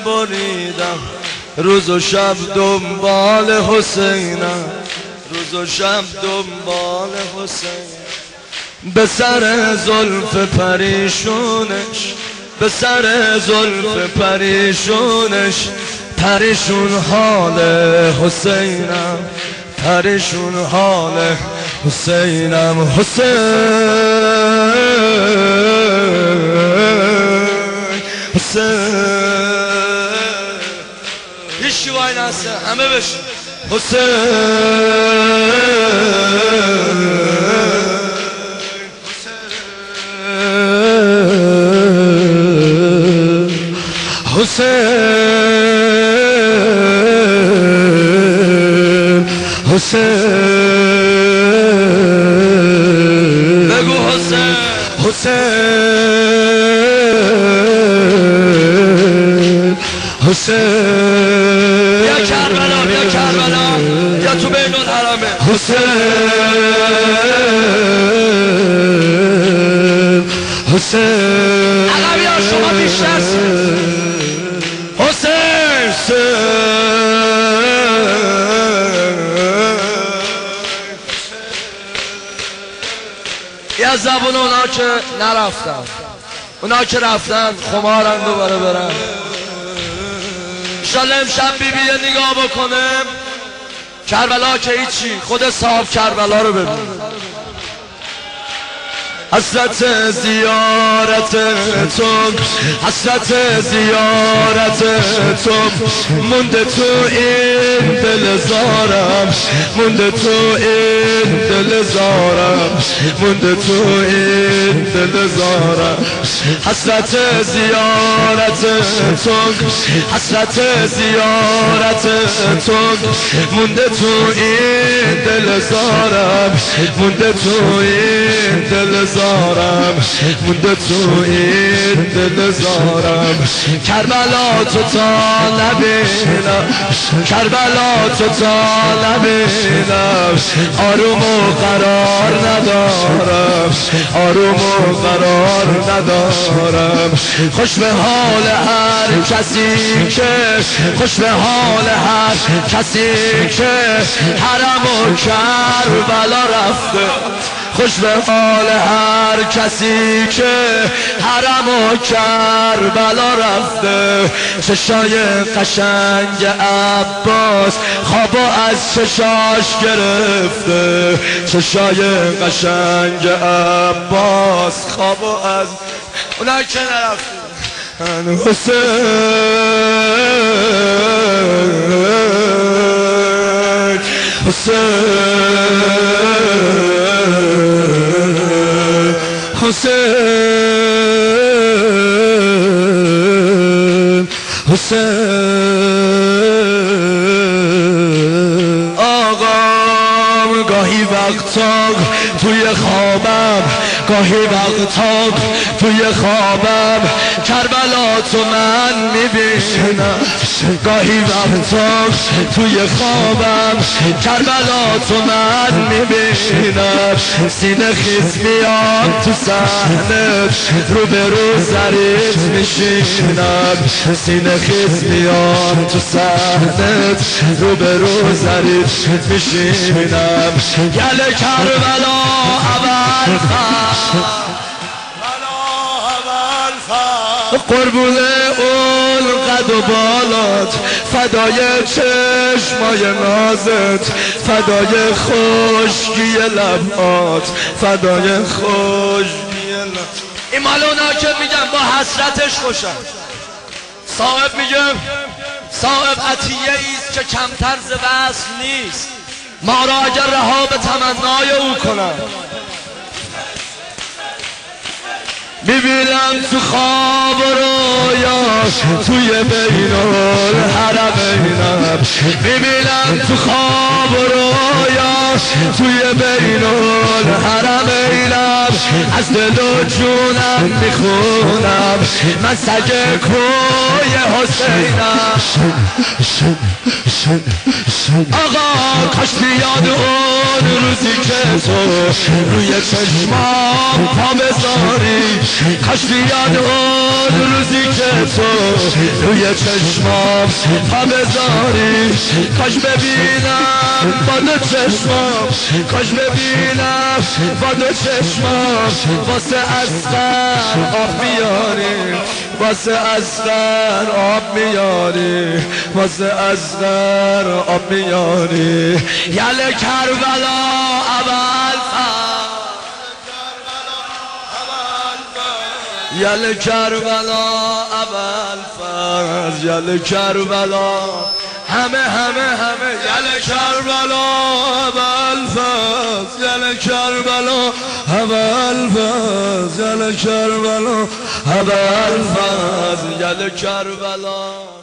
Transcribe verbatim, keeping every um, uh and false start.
بریدم، روز و شب دنبال حسینم، روز و شب دنبال حسین. به سر زلف پریشونش، به سر زلف پریشونش، پریشون حال حسینم، پریشون حال حسینم. حسین حسین هیچی وای نسته، همه بشین. حسین حسین حسین بگو حسین حسین حسین یا کربلا یا کربلا یا تو بین الحرمه. حسین حسین عقب یا شما بیشتر حسین یه زبون اونا که نرفتن، اونا که رفتن خمارن دوباره برن. انشالله امشب بی بی یه نگاه بکنه کربلا که هیچی، خود صاحب کربلا رو ببین. حسرت زیارت تو، حسرت زیارت تو مونده تو این دل زارم، مونده تو این دل زارم، مونده تو این دل زارم. حسرت زیارت تو، حسرت زیارت تو مونده تو این دل زارم، مونده تو این دل زارم، مونده تو این دل زارم. کربلا تو تا نبینم، کربلا تو تا نبینم، آروم و قرار ندارم، آروم و قرار ندارم. خوش به حال هر کسی که، خوش به حال هر کسی که حرم و کربلا رفته، خوش به حال هر کسی که حرم و کربلا رفته. چشای قشنگ عباس خوابو از چشاش گرفته، چشای قشنگ عباس خوابو از اونایی که نرفته. حسین حسین حسین حسین آقام گاهی وقتا توی خوابم، گاهی وقتا توی خوابم کربلا تو من میبینم، گاهی وقتا توی خوابم کربلا تو من میبینم. سینه خیز میام تو صحنه، رو به رو زریت میشینم، سینه خیز میام تو صحنه، رو به رو زریت میشینم. گل کربلا اول قربون اون قد و بالات، فدای چشمای نازت، فدای خشکی لبات، فدای خشکی لبات. این مال اونا که میگم با حسرتش خوشم. صاحب میگم صاحب عطیه ایست که کمتر ز وصل نیست، ما را اگر رها به تمنای او کنم. میبینم تو خواب و رویا توی بین الحرمینم، میبینم تو خواب و رویا توی بین الحرمینم. از دل و جونم میخونم من سگ کوی حسینم آقا کاش بیاد اون روزی که تو روی چشمام پا بذاری کاش بیاد اون روزی که تو روی چشمام پا بذاری کاش ببینم با دو چشمام کاش ببینم با دو چشمام واسه اصغر آب میاری واسه اصغر آب میاری واسه اصغر آب میاری یل کربلا اول یل کربلا اول فرض یل کربلا همه همه همه یل کربلا اول فرض یل کربلا اول فرض یل کربلا اول فرض یل کربلا